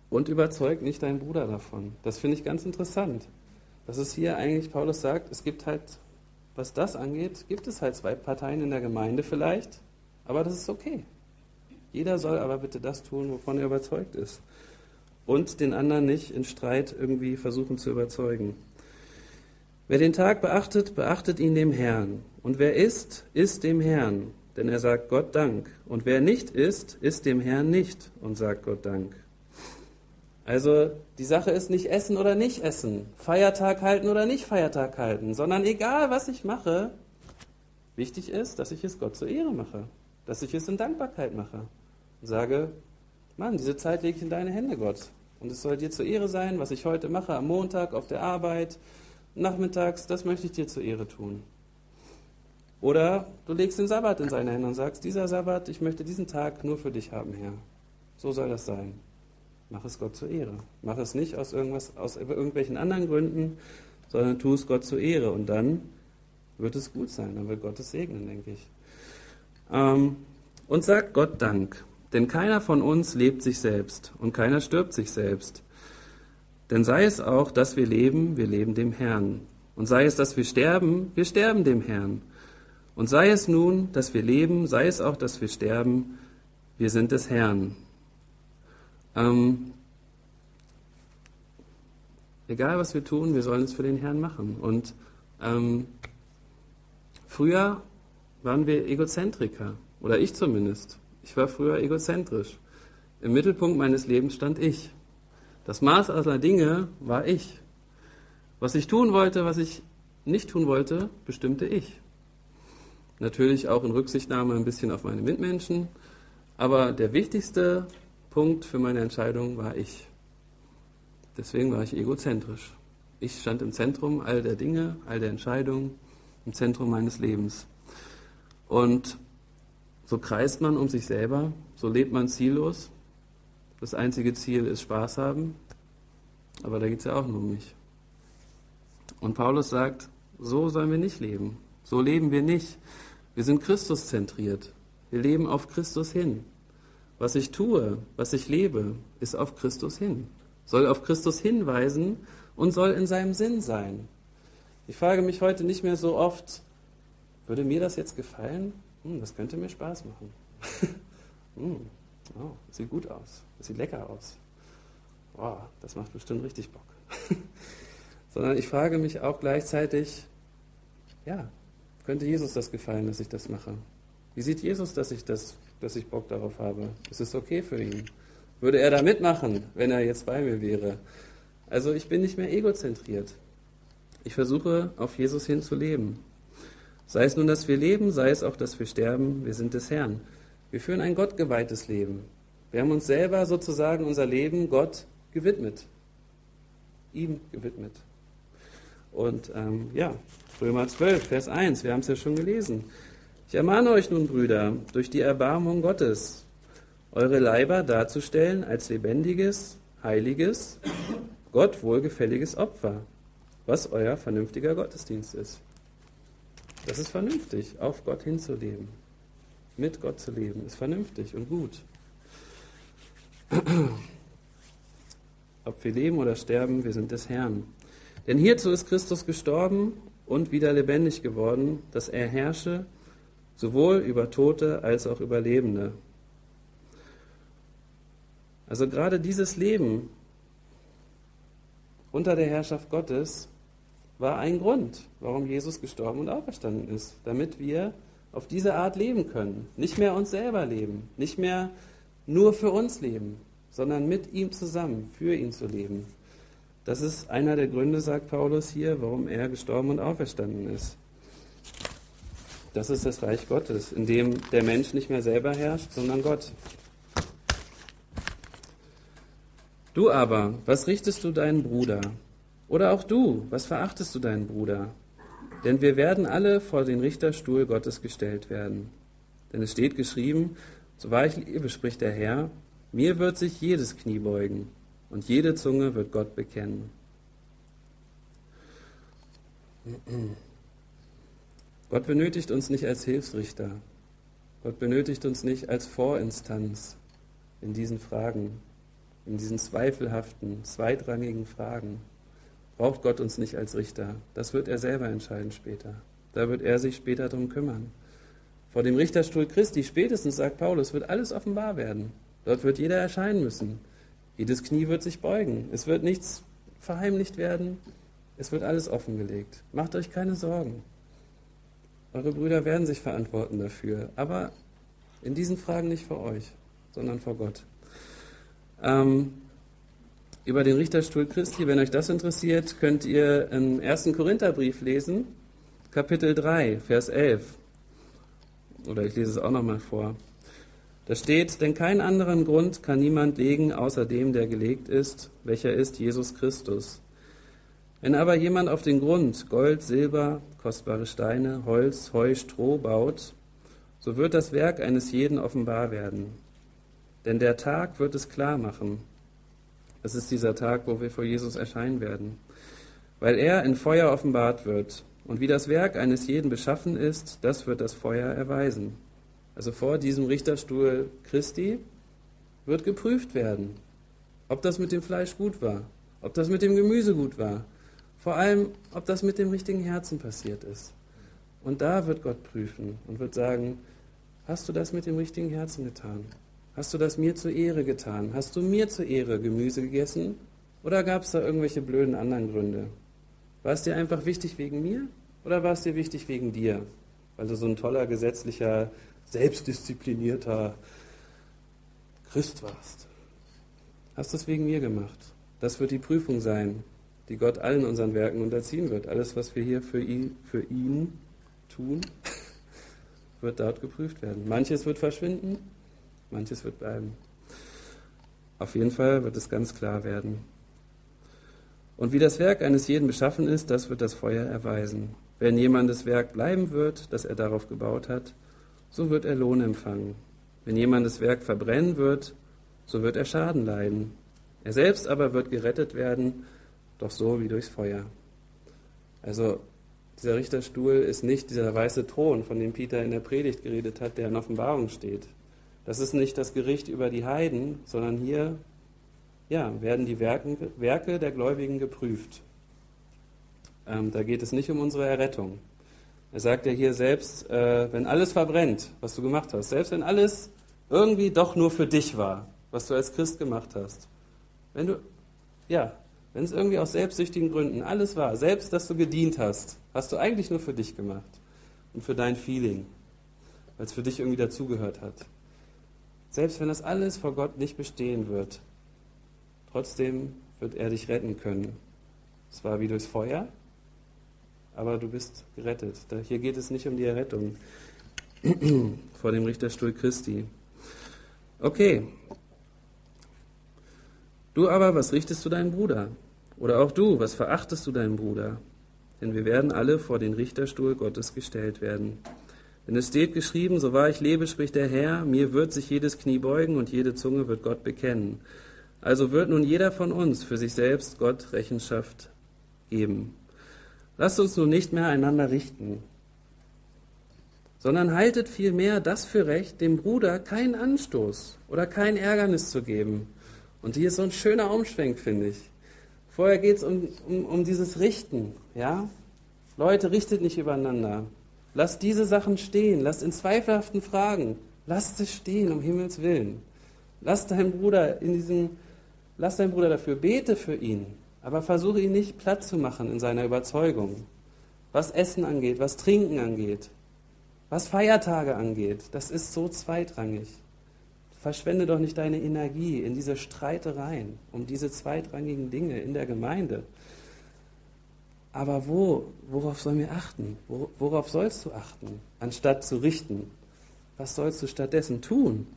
und überzeug nicht deinen Bruder davon. Das finde ich ganz interessant. Dass es hier eigentlich, Paulus sagt, es gibt halt, was das angeht, gibt es halt zwei Parteien in der Gemeinde vielleicht, aber das ist okay. Jeder soll aber bitte das tun, wovon er überzeugt ist. Und den anderen nicht in Streit irgendwie versuchen zu überzeugen. Wer den Tag beachtet, beachtet ihn dem Herrn. Und wer isst, isst dem Herrn, denn er sagt Gott Dank. Und wer nicht isst, isst dem Herrn nicht und sagt Gott Dank. Also die Sache ist nicht essen oder nicht essen, Feiertag halten oder nicht Feiertag halten, sondern egal, was ich mache, wichtig ist, dass ich es Gott zur Ehre mache, dass ich es in Dankbarkeit mache und sage, Mann, diese Zeit lege ich in deine Hände, Gott. Und es soll dir zur Ehre sein, was ich heute mache, am Montag, auf der Arbeit, nachmittags, das möchte ich dir zur Ehre tun. Oder du legst den Sabbat in seine Hände und sagst, dieser Sabbat, ich möchte diesen Tag nur für dich haben, Herr. So soll das sein. Mach es Gott zur Ehre. Mach es nicht aus, irgendwas, aus irgendwelchen anderen Gründen, sondern tu es Gott zur Ehre. Und dann wird es gut sein. Dann wird Gott es segnen, denke ich. Ähm, und sag Gott Dank. Denn keiner von uns lebt sich selbst und keiner stirbt sich selbst. Denn sei es auch, dass wir leben, wir leben dem Herrn. Und sei es, dass wir sterben, wir sterben dem Herrn. Und sei es nun, dass wir leben, sei es auch, dass wir sterben, wir sind des Herrn. Ähm, egal, was wir tun, wir sollen es für den Herrn machen. Und ähm, früher waren wir Egozentriker, oder ich zumindest. Ich war früher egozentrisch. Im Mittelpunkt meines Lebens stand ich. Das Maß aller Dinge war ich. Was ich tun wollte, was ich nicht tun wollte, bestimmte ich. Natürlich auch in Rücksichtnahme ein bisschen auf meine Mitmenschen, aber der wichtigste Punkt für meine Entscheidung war ich. Deswegen war ich egozentrisch. Ich stand im Zentrum all der Dinge, all der Entscheidungen, im Zentrum meines Lebens. Und so kreist man um sich selber, so lebt man ziellos. Das einzige Ziel ist Spaß haben, aber da geht es ja auch nur um mich. Und Paulus sagt, so sollen wir nicht leben. So leben wir nicht. Wir sind Christus-zentriert. Wir leben auf Christus hin. Was ich tue, was ich lebe, ist auf Christus hin. Soll auf Christus hinweisen und soll in seinem Sinn sein. Ich frage mich heute nicht mehr so oft, würde mir das jetzt gefallen? Hm, das könnte mir Spaß machen. hm, oh, das sieht gut aus. Das sieht lecker aus. Oh, das macht bestimmt richtig Bock. Sondern ich frage mich auch gleichzeitig, ja, könnte Jesus das gefallen, dass ich das mache? Wie sieht Jesus, dass ich das, dass ich Bock darauf habe? Ist es okay für ihn? Würde er da mitmachen, wenn er jetzt bei mir wäre? Also ich bin nicht mehr egozentriert. Ich versuche, auf Jesus hin zu leben. Sei es nun, dass wir leben, sei es auch, dass wir sterben, wir sind des Herrn. Wir führen ein gottgeweihtes Leben. Wir haben uns selber sozusagen unser Leben Gott gewidmet. Ihm gewidmet. Und ähm, ja, Römer zwölf, Vers eins, wir haben es ja schon gelesen. Ich ermahne euch nun, Brüder, durch die Erbarmung Gottes, eure Leiber darzustellen als lebendiges, heiliges, Gott wohlgefälliges Opfer, was euer vernünftiger Gottesdienst ist. Das ist vernünftig, auf Gott hinzuleben. Mit Gott zu leben, ist vernünftig und gut. Ob wir leben oder sterben, wir sind des Herrn. Denn hierzu ist Christus gestorben und wieder lebendig geworden, dass er herrsche, sowohl über Tote als auch über Lebende. Also gerade dieses Leben unter der Herrschaft Gottes war ein Grund, warum Jesus gestorben und auferstanden ist, damit wir auf diese Art leben können. Nicht mehr uns selber leben, nicht mehr nur für uns leben, sondern mit ihm zusammen, für ihn zu leben. Das ist einer der Gründe, sagt Paulus hier, warum er gestorben und auferstanden ist. Das ist das Reich Gottes, in dem der Mensch nicht mehr selber herrscht, sondern Gott. Du aber, was richtest du deinen Bruder? Oder auch du, was verachtest du deinen Bruder? Denn wir werden alle vor den Richterstuhl Gottes gestellt werden. Denn es steht geschrieben, so wahr ich lebe, spricht der Herr, mir wird sich jedes Knie beugen und jede Zunge wird Gott bekennen. Gott benötigt uns nicht als Hilfsrichter. Gott benötigt uns nicht als Vorinstanz in diesen Fragen. in diesen zweifelhaften, zweitrangigen Fragen, braucht Gott uns nicht als Richter. Das wird er selber entscheiden später. Da wird er sich später darum kümmern. Vor dem Richterstuhl Christi, spätestens, sagt Paulus, wird alles offenbar werden. Dort wird jeder erscheinen müssen. Jedes Knie wird sich beugen. Es wird nichts verheimlicht werden. Es wird alles offengelegt. Macht euch keine Sorgen. Eure Brüder werden sich verantworten dafür. Aber in diesen Fragen nicht vor euch, sondern vor Gott. Ähm, über den Richterstuhl Christi, wenn euch das interessiert, könnt ihr im ersten Korintherbrief lesen, Kapitel drei, Vers elf. Oder ich lese es auch nochmal vor. Da steht, denn keinen anderen Grund kann niemand legen, außer dem, der gelegt ist, welcher ist Jesus Christus. Wenn aber jemand auf den Grund Gold, Silber, kostbare Steine, Holz, Heu, Stroh baut, so wird das Werk eines jeden offenbar werden. Denn der Tag wird es klar machen. Es ist dieser Tag, wo wir vor Jesus erscheinen werden. Weil er in Feuer offenbart wird. Und wie das Werk eines jeden beschaffen ist, das wird das Feuer erweisen. Also vor diesem Richterstuhl Christi wird geprüft werden, ob das mit dem Fleisch gut war, ob das mit dem Gemüse gut war, vor allem, ob das mit dem richtigen Herzen passiert ist. Und da wird Gott prüfen und wird sagen, hast du das mit dem richtigen Herzen getan? Hast du das mir zur Ehre getan? Hast du mir zur Ehre Gemüse gegessen? Oder gab es da irgendwelche blöden anderen Gründe? War es dir einfach wichtig wegen mir oder war es dir wichtig wegen dir? Weil du so ein toller, gesetzlicher, selbstdisziplinierter Christ warst. Hast du es wegen mir gemacht? Das wird die Prüfung sein, die Gott allen unseren Werken unterziehen wird. Alles, was wir hier für ihn, für ihn tun, wird dort geprüft werden. Manches wird verschwinden, manches wird bleiben. Auf jeden Fall wird es ganz klar werden. Und wie das Werk eines jeden beschaffen ist, das wird das Feuer erweisen. Wenn jemandes Werk bleiben wird, das er darauf gebaut hat, so wird er Lohn empfangen. Wenn jemandes Werk verbrennen wird, so wird er Schaden leiden. Er selbst aber wird gerettet werden, doch so wie durchs Feuer. Also dieser Richterstuhl ist nicht dieser weiße Thron, von dem Peter in der Predigt geredet hat, der in Offenbarung steht. Das ist nicht das Gericht über die Heiden, sondern hier ja, werden die Werken, Werke der Gläubigen geprüft. Ähm, da geht es nicht um unsere Errettung. Er sagt ja hier selbst, äh, wenn alles verbrennt, was du gemacht hast, selbst wenn alles irgendwie doch nur für dich war, was du als Christ gemacht hast, wenn du, ja, wenn es irgendwie aus selbstsüchtigen Gründen alles war, selbst, dass du gedient hast, hast du eigentlich nur für dich gemacht und für dein Feeling, weil es für dich irgendwie dazugehört hat. Selbst wenn das alles vor Gott nicht bestehen wird, trotzdem wird er dich retten können. Zwar wie durchs Feuer, aber du bist gerettet. Hier geht es nicht um die Errettung vor dem Richterstuhl Christi. Okay. Du aber, was richtest du deinen Bruder? Oder auch du, was verachtest du deinen Bruder? Denn wir werden alle vor den Richterstuhl Gottes gestellt werden. Denn es steht geschrieben, so wahr ich lebe, spricht der Herr, mir wird sich jedes Knie beugen und jede Zunge wird Gott bekennen. Also wird nun jeder von uns für sich selbst Gott Rechenschaft geben. Lasst uns nun nicht mehr einander richten, sondern haltet vielmehr das für recht, dem Bruder keinen Anstoß oder kein Ärgernis zu geben. Und hier ist so ein schöner Umschwenk, finde ich. Vorher geht es um, um, um dieses Richten. Ja? Leute, richtet nicht übereinander. Lasst diese Sachen stehen. Lasst in zweifelhaften Fragen, lasst es stehen, um Himmels Willen. Lasst deinen Bruder in diesem, lass deinen Bruder dafür, bete für ihn. Aber versuche ihn nicht platt zu machen in seiner Überzeugung. Was Essen angeht, was Trinken angeht, was Feiertage angeht, das ist so zweitrangig. Verschwende doch nicht deine Energie in diese Streitereien um diese zweitrangigen Dinge in der Gemeinde. Aber wo, worauf sollen wir achten? Worauf sollst du achten, anstatt zu richten? Was sollst du stattdessen tun?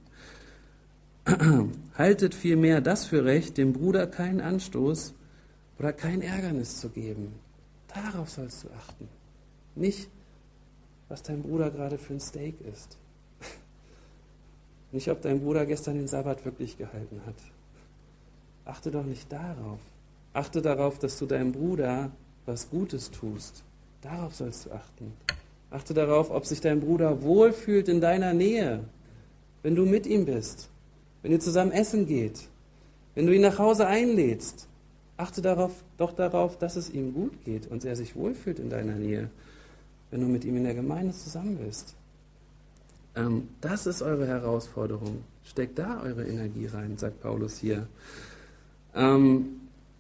Haltet vielmehr das für recht, dem Bruder keinen Anstoß oder kein Ärgernis zu geben. Darauf sollst du achten. Nicht, was dein Bruder gerade für ein Steak isst. Nicht, ob dein Bruder gestern den Sabbat wirklich gehalten hat. Achte doch nicht darauf. Achte darauf, dass du deinem Bruder was Gutes tust. Darauf sollst du achten. Achte darauf, ob sich dein Bruder wohlfühlt in deiner Nähe, wenn du mit ihm bist, wenn ihr zusammen essen geht, Wenn du ihn nach Hause einlädst, achte darauf, doch darauf, dass es ihm gut geht und er sich wohlfühlt in deiner Nähe, wenn du mit ihm in der Gemeinde zusammen bist. Ähm, das ist eure Herausforderung. Steckt da eure Energie rein, sagt Paulus hier. Ähm,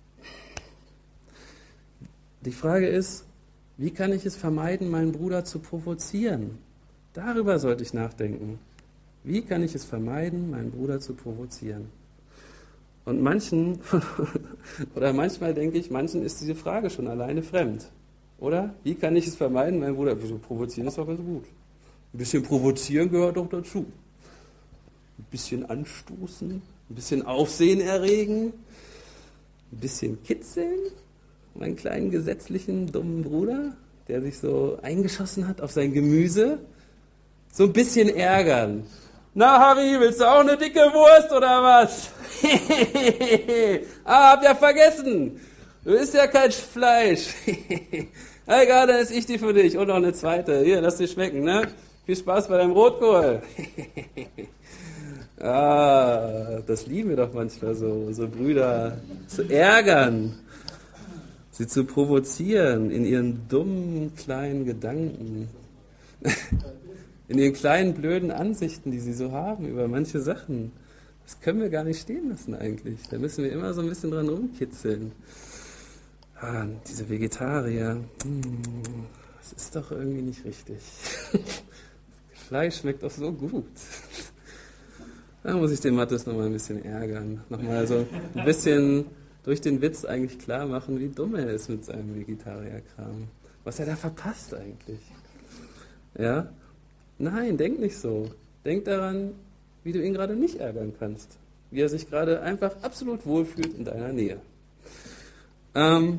die Frage ist, wie kann ich es vermeiden, meinen Bruder zu provozieren? Darüber sollte ich nachdenken. Wie kann ich es vermeiden, meinen Bruder zu provozieren? Und manchen, oder manchmal denke ich, manchen ist diese Frage schon alleine fremd. Oder? Wie kann ich es vermeiden, meinen Bruder zu provozieren? Ist doch ganz gut. Ein bisschen provozieren gehört doch dazu. Ein bisschen anstoßen, ein bisschen Aufsehen erregen, ein bisschen kitzeln. Meinen kleinen gesetzlichen, dummen Bruder, der sich so eingeschossen hat auf sein Gemüse. So ein bisschen ärgern. Na Harry, willst du auch eine dicke Wurst oder was? Ah, hab ja vergessen. Du isst ja kein Fleisch. Egal, dann esse ich die für dich. Und noch eine zweite. Hier, lass dir schmecken, ne? Viel Spaß bei deinem Rotkohl. Ah, das lieben wir doch manchmal so, so Brüder zu ärgern, sie zu provozieren in ihren dummen kleinen Gedanken, in ihren kleinen blöden Ansichten, die sie so haben über manche Sachen. Das können wir gar nicht stehen lassen eigentlich. Da müssen wir immer so ein bisschen dran rumkitzeln. Ah, diese Vegetarier, das ist doch irgendwie nicht richtig. Fleisch schmeckt doch so gut. Da muss ich den Mathis nochmal ein bisschen ärgern. Nochmal so ein bisschen durch den Witz eigentlich klar machen, wie dumm er ist mit seinem Vegetarierkram. Was er da verpasst eigentlich. Ja? Nein, denk nicht so. Denk daran, wie du ihn gerade nicht ärgern kannst. Wie er sich gerade einfach absolut wohlfühlt in deiner Nähe. Ähm,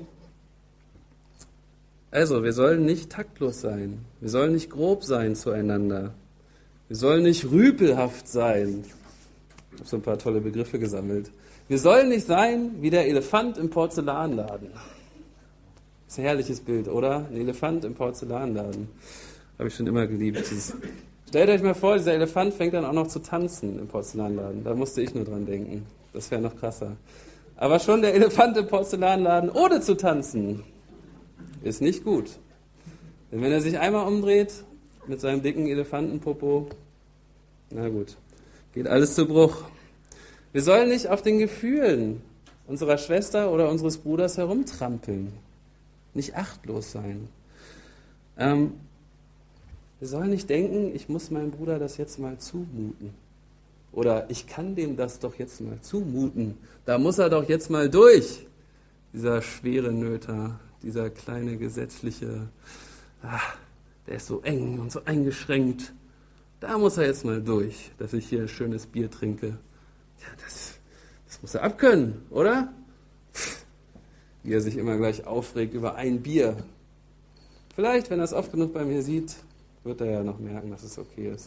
also, wir sollen nicht taktlos sein. Wir sollen nicht grob sein zueinander. Wir sollen nicht rüpelhaft sein. Ich habe so ein paar tolle Begriffe gesammelt. Wir sollen nicht sein wie der Elefant im Porzellanladen. Das ist ein herrliches Bild, oder? Ein Elefant im Porzellanladen. Habe ich schon immer geliebt. Dieses Stellt euch mal vor, dieser Elefant fängt dann auch noch zu tanzen im Porzellanladen. Da musste ich nur dran denken. Das wäre noch krasser. Aber schon der Elefant im Porzellanladen ohne zu tanzen ist nicht gut. Denn wenn er sich einmal umdreht mit seinem dicken Elefantenpopo, na gut, geht alles zu Bruch. Wir sollen nicht auf den Gefühlen unserer Schwester oder unseres Bruders herumtrampeln. Nicht achtlos sein. Ähm, wir sollen nicht denken, ich muss meinem Bruder das jetzt mal zumuten. Oder ich kann dem das doch jetzt mal zumuten. Da muss er doch jetzt mal durch. Dieser schwere Nöter, dieser kleine gesetzliche, ach, der ist so eng und so eingeschränkt. Da muss er jetzt mal durch, dass ich hier ein schönes Bier trinke. Ja, das, das muss er abkönnen, oder? Wie er sich immer gleich aufregt über ein Bier. Vielleicht, wenn er es oft genug bei mir sieht, wird er ja noch merken, dass es okay ist.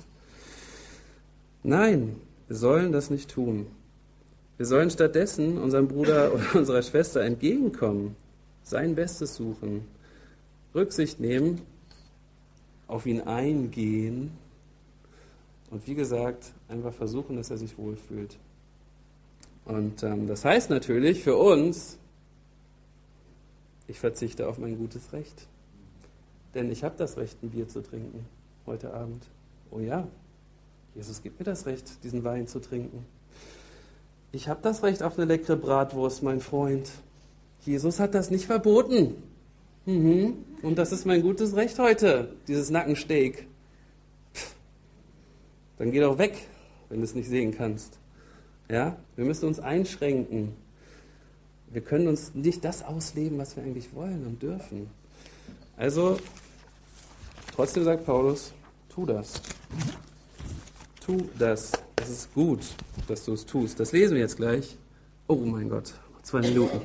Nein, wir sollen das nicht tun. Wir sollen stattdessen unserem Bruder oder unserer Schwester entgegenkommen, sein Bestes suchen, Rücksicht nehmen, auf ihn eingehen und wie gesagt, einfach versuchen, dass er sich wohlfühlt. Und ähm, das heißt natürlich für uns, ich verzichte auf mein gutes Recht. Denn ich habe das Recht, ein Bier zu trinken heute Abend. Oh ja, Jesus gibt mir das Recht, diesen Wein zu trinken. Ich habe das Recht auf eine leckere Bratwurst, mein Freund. Jesus hat das nicht verboten. Mhm. Und das ist mein gutes Recht heute, dieses Nackensteak. Pff. Dann geh doch weg, wenn du es nicht sehen kannst. Ja, wir müssen uns einschränken. Wir können uns nicht das ausleben, was wir eigentlich wollen und dürfen. Also, trotzdem sagt Paulus, tu das. Tu das. Es ist gut, dass du es tust. Das lesen wir jetzt gleich. Oh mein Gott, zwei Minuten.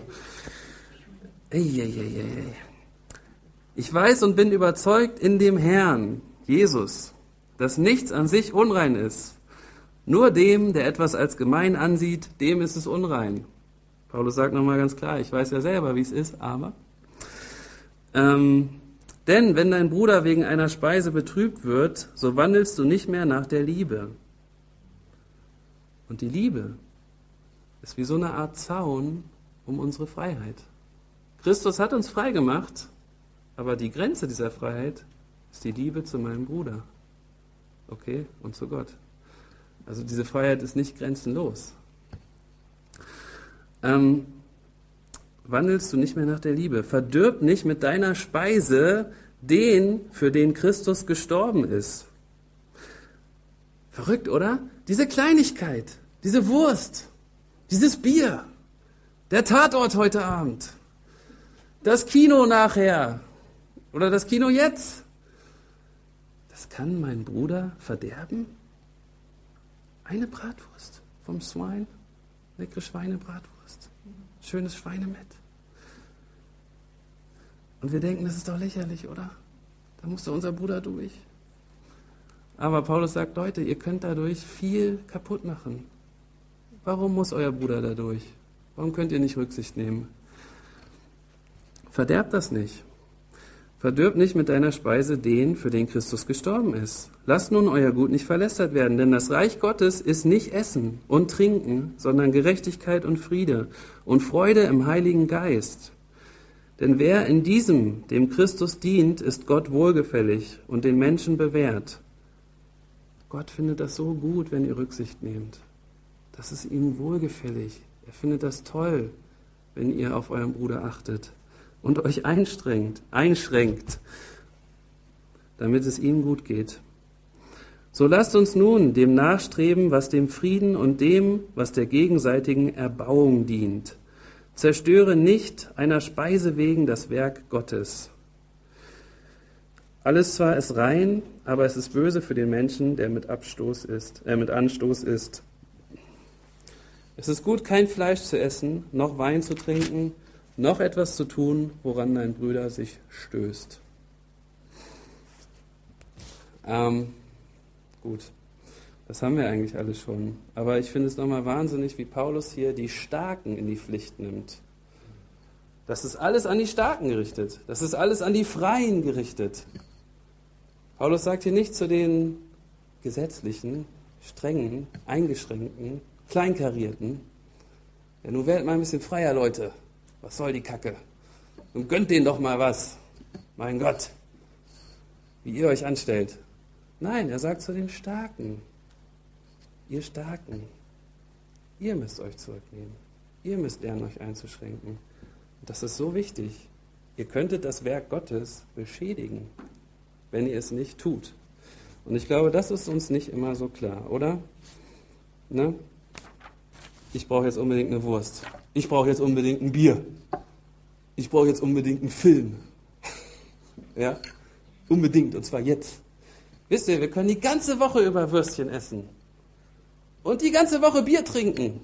Eieieiei. Ich weiß und bin überzeugt in dem Herrn, Jesus, dass nichts an sich unrein ist. Nur dem, der etwas als gemein ansieht, dem ist es unrein. Paulus sagt nochmal ganz klar, ich weiß ja selber, wie es ist, aber... Ähm, denn wenn dein Bruder wegen einer Speise betrübt wird, so wandelst du nicht mehr nach der Liebe. Und die Liebe, ist wie so eine Art Zaun um unsere Freiheit. Christus hat uns frei gemacht, aber die Grenze dieser Freiheit ist die Liebe zu meinem Bruder. Okay? Und zu Gott. Also diese Freiheit ist nicht grenzenlos. Ähm, wandelst du nicht mehr nach der Liebe? Verdirb nicht mit deiner Speise den, für den Christus gestorben ist. Verrückt, oder? Diese Kleinigkeit, diese Wurst, dieses Bier, der Tatort heute Abend, das Kino nachher oder das Kino jetzt. Das kann mein Bruder verderben? Eine Bratwurst vom Swine, leckere Schweinebratwurst, schönes Schweinemett. Und wir denken, das ist doch lächerlich, oder? Da muss doch unser Bruder durch. Aber Paulus sagt, Leute, ihr könnt dadurch viel kaputt machen. Warum muss euer Bruder dadurch? Warum könnt ihr nicht Rücksicht nehmen? Verderbt das nicht. Verdirbt nicht mit deiner Speise den, für den Christus gestorben ist. Lasst nun euer Gut nicht verlästert werden, denn das Reich Gottes ist nicht Essen und Trinken, sondern Gerechtigkeit und Friede und Freude im Heiligen Geist. Denn wer in diesem, dem Christus dient, ist Gott wohlgefällig und den Menschen bewährt. Gott findet das so gut, wenn ihr Rücksicht nehmt. Das ist ihm wohlgefällig. Er findet das toll, wenn ihr auf euren Bruder achtet und euch einstrengt, einschränkt, damit es ihm gut geht. So lasst uns nun dem nachstreben, was dem Frieden und dem, was der gegenseitigen Erbauung dient. Zerstöre nicht einer Speise wegen das Werk Gottes. Alles zwar ist rein, aber es ist böse für den Menschen, der mit Abstoß ist, äh, mit Anstoß ist. Es ist gut, kein Fleisch zu essen, noch Wein zu trinken, noch etwas zu tun, woran dein Bruder sich stößt. Ähm, gut, das haben wir eigentlich alles schon. Aber ich finde es nochmal wahnsinnig, wie Paulus hier die Starken in die Pflicht nimmt. Das ist alles an die Starken gerichtet. Das ist alles an die Freien gerichtet. Paulus sagt hier nicht zu den gesetzlichen, strengen, eingeschränkten, kleinkarierten. Ja, nun werdet mal ein bisschen freier, Leute. Was soll die Kacke? Nun gönnt denen doch mal was. Mein Gott, wie ihr euch anstellt. Nein, er sagt zu den Starken. Ihr Starken, ihr müsst euch zurücknehmen. Ihr müsst lernen, euch einzuschränken. Und das ist so wichtig. Ihr könntet das Werk Gottes beschädigen, wenn ihr es nicht tut. Und ich glaube, das ist uns nicht immer so klar, oder? Ne? Ich brauche jetzt unbedingt eine Wurst. Ich brauche jetzt unbedingt ein Bier. Ich brauche jetzt unbedingt einen Film. Ja? Unbedingt, und zwar jetzt. Wisst ihr, wir können die ganze Woche über Würstchen essen. Und die ganze Woche Bier trinken.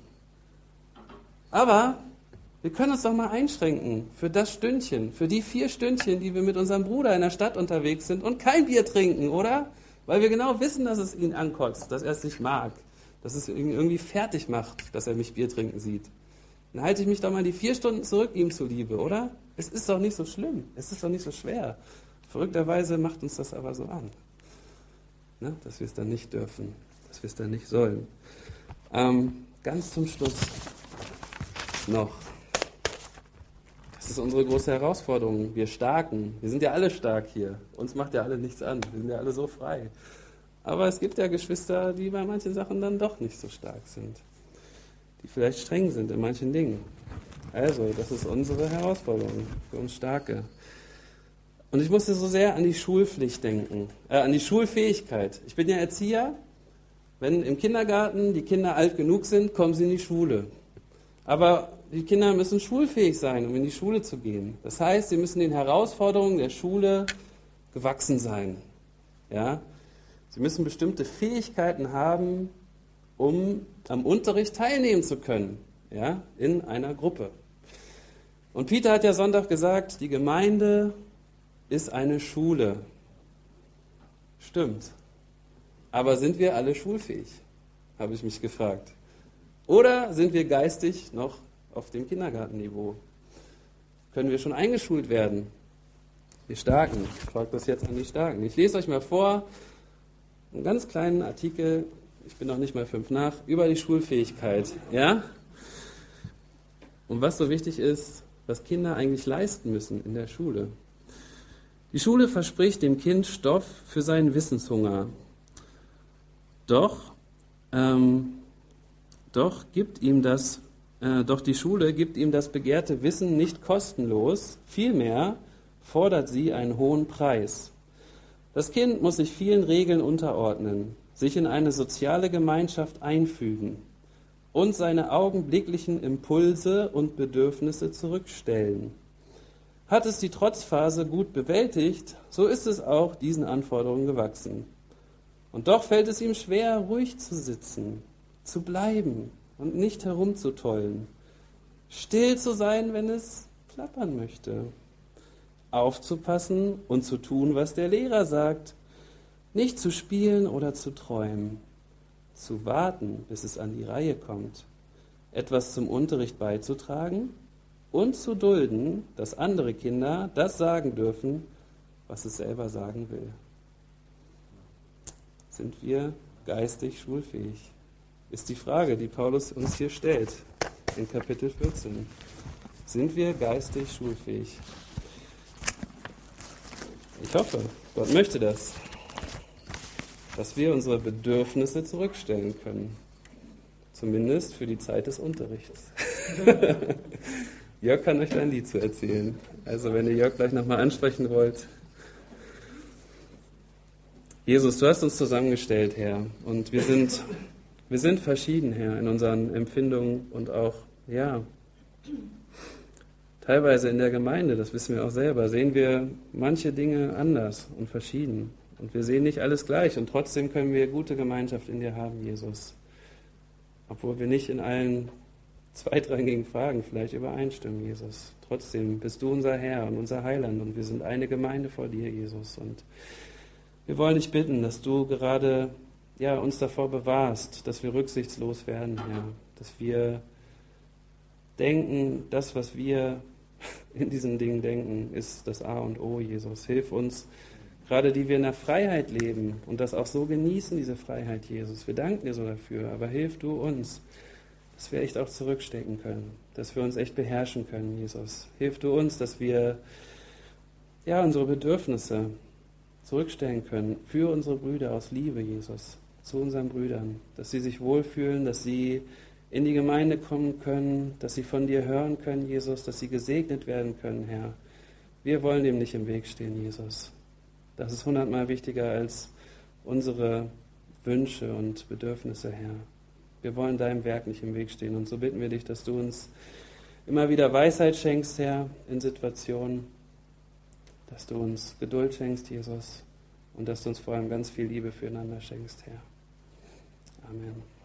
Aber wir können uns doch mal einschränken für das Stündchen, für die vier Stündchen, die wir mit unserem Bruder in der Stadt unterwegs sind und kein Bier trinken, oder? Weil wir genau wissen, dass es ihn ankotzt, dass er es nicht mag, dass es ihn irgendwie fertig macht, dass er mich Bier trinken sieht. Dann halte ich mich doch mal die vier Stunden zurück ihm zuliebe, oder? Es ist doch nicht so schlimm, es ist doch nicht so schwer. Verrückterweise macht uns das aber so an, ne? Dass wir es dann nicht dürfen, dass wir es dann nicht sollen. Ähm, ganz zum Schluss noch. Das ist unsere große Herausforderung. Wir Starken, wir sind ja alle stark hier. Uns macht ja alle nichts an. Wir sind ja alle so frei. Aber es gibt ja Geschwister, die bei manchen Sachen dann doch nicht so stark sind. Die vielleicht streng sind in manchen Dingen. Also, das ist unsere Herausforderung für uns Starke. Und ich musste so sehr an die Schulpflicht denken, äh, an die Schulfähigkeit. Ich bin ja Erzieher. Wenn im Kindergarten die Kinder alt genug sind, kommen sie in die Schule. Aber die Kinder müssen schulfähig sein, um in die Schule zu gehen. Das heißt, sie müssen den Herausforderungen der Schule gewachsen sein. Ja? Sie müssen bestimmte Fähigkeiten haben, um am Unterricht teilnehmen zu können, ja? In einer Gruppe. Und Peter hat ja Sonntag gesagt, die Gemeinde ist eine Schule. Stimmt. Aber sind wir alle schulfähig? Habe ich mich gefragt. Oder sind wir geistig noch auf dem Kindergartenniveau? Können wir schon eingeschult werden? Die Starken. Ich frage das jetzt an die Starken. Ich lese euch mal vor, einen ganz kleinen Artikel, ich bin noch nicht mal fünf nach, über die Schulfähigkeit. Ja? und was so wichtig ist, was Kinder eigentlich leisten müssen in der Schule. Die Schule verspricht dem Kind Stoff für seinen Wissenshunger. Doch, ähm, doch gibt ihm das, äh, doch die Schule gibt ihm das begehrte Wissen nicht kostenlos, vielmehr fordert sie einen hohen Preis. Das Kind muss sich vielen Regeln unterordnen, sich in eine soziale Gemeinschaft einfügen und seine augenblicklichen Impulse und Bedürfnisse zurückstellen. Hat es die Trotzphase gut bewältigt, so ist es auch diesen Anforderungen gewachsen. Und doch fällt es ihm schwer, ruhig zu sitzen, zu bleiben und nicht herumzutollen, still zu sein, wenn es plappern möchte, aufzupassen und zu tun, was der Lehrer sagt, nicht zu spielen oder zu träumen, zu warten, bis es an die Reihe kommt, etwas zum Unterricht beizutragen und zu dulden, dass andere Kinder das sagen dürfen, was es selber sagen will. Sind wir geistig schulfähig? Ist die Frage, die Paulus uns hier stellt in Kapitel vierzehn. Sind wir geistig schulfähig? Ich hoffe, Gott möchte das, dass wir unsere Bedürfnisse zurückstellen können. Zumindest für die Zeit des Unterrichts. Jörg kann euch ein Lied zu erzählen. Also wenn ihr Jörg gleich nochmal ansprechen wollt. Jesus, du hast uns zusammengestellt, Herr. Und wir sind, wir sind verschieden, Herr, in unseren Empfindungen und auch, ja, teilweise in der Gemeinde, das wissen wir auch selber, sehen wir manche Dinge anders und verschieden. Und wir sehen nicht alles gleich und trotzdem können wir gute Gemeinschaft in dir haben, Jesus. Obwohl wir nicht in allen zweitrangigen Fragen vielleicht übereinstimmen, Jesus. Trotzdem bist du unser Herr und unser Heiland und wir sind eine Gemeinde vor dir, Jesus. Und wir wollen dich bitten, dass du gerade ja, uns davor bewahrst, dass wir rücksichtslos werden, Herr. Dass wir denken, das, was wir in diesen Dingen denken, ist das A und O, Jesus. Hilf uns, gerade die wir in der Freiheit leben und das auch so genießen, diese Freiheit, Jesus. Wir danken dir so dafür, aber hilf du uns, dass wir echt auch zurückstecken können, dass wir uns echt beherrschen können, Jesus. Hilf du uns, dass wir ja, unsere Bedürfnisse zurückstellen können für unsere Brüder aus Liebe, Jesus, zu unseren Brüdern, dass sie sich wohlfühlen, dass sie in die Gemeinde kommen können, dass sie von dir hören können, Jesus, dass sie gesegnet werden können, Herr. Wir wollen dem nicht im Weg stehen, Jesus. Das ist hundertmal wichtiger als unsere Wünsche und Bedürfnisse, Herr. Wir wollen deinem Werk nicht im Weg stehen. Und so bitten wir dich, dass du uns immer wieder Weisheit schenkst, Herr, in Situationen, dass du uns Geduld schenkst, Jesus, und dass du uns vor allem ganz viel Liebe füreinander schenkst, Herr. Amen.